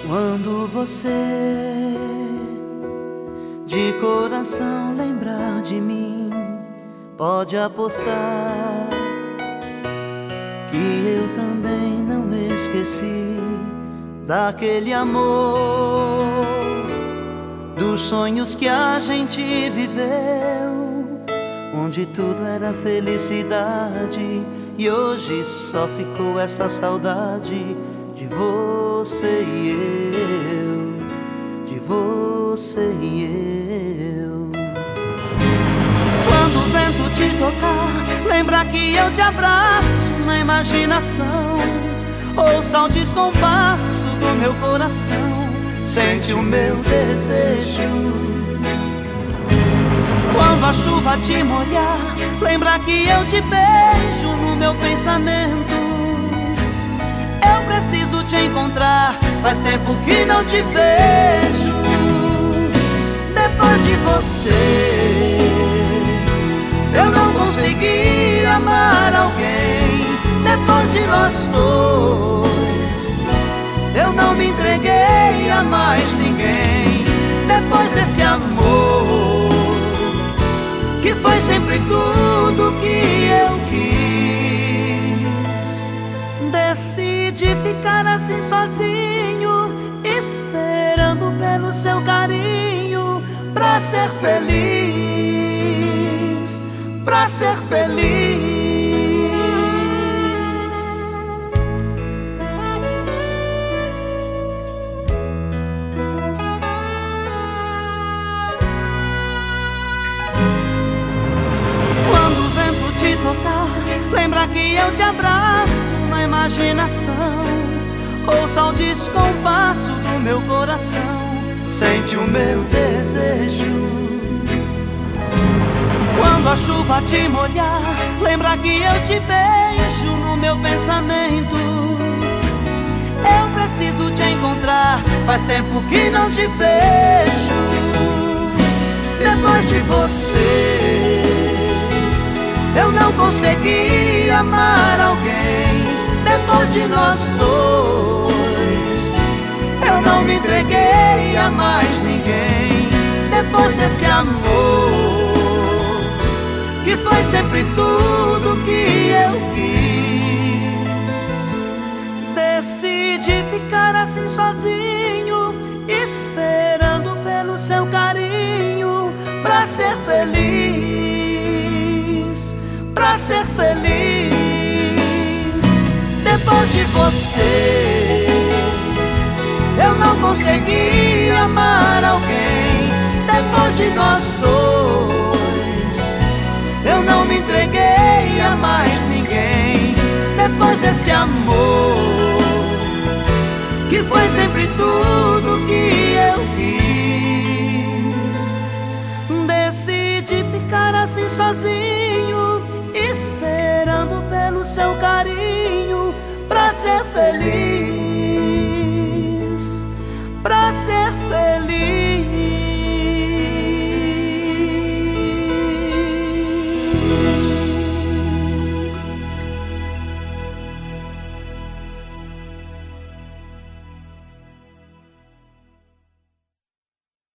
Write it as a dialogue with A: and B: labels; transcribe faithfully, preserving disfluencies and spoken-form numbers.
A: Quando você de coração lembrar de mim, pode apostar que eu também não esqueci daquele amor, dos sonhos que a gente viveu, onde tudo era felicidade, e hoje só ficou essa saudade de você e eu, de você e eu. Quando o vento te tocar, lembra que eu te abraço na imaginação. Ouça o descompasso do meu coração, sente o meu desejo. Quando a chuva te molhar, lembra que eu te beijo no meu pensamento. Eu preciso te encontrar, faz tempo que não te vejo. Depois de você, eu não consegui amar alguém. Depois de nós dois, eu não me entreguei a mais ninguém. Depois desse amor, que foi sempre tudo que eu quis, decidi ficar assim sozinho, esperando pelo seu carinho, pra ser feliz, pra ser feliz. Lembra que eu te abraço na imaginação. Ouça o descompasso do meu coração, sente o meu desejo. Quando a chuva te molhar, lembra que eu te beijo no meu pensamento. Eu preciso te encontrar, faz tempo que não te vejo. Depois de você, eu não consegui amar alguém. Depois de nós dois, eu não me entreguei a mais ninguém. Depois desse amor, que foi sempre tudo que eu quis, decidi ficar assim sozinho, esperando pelo seu carinho, pra ser feliz, pra ser feliz. Depois de você, eu não consegui amar alguém. Depois de nós dois, eu não me entreguei a mais ninguém. Depois desse amor, que foi sempre tudo que eu quis, decidi ficar assim sozinho, esperando pelo seu carinho, pra ser feliz,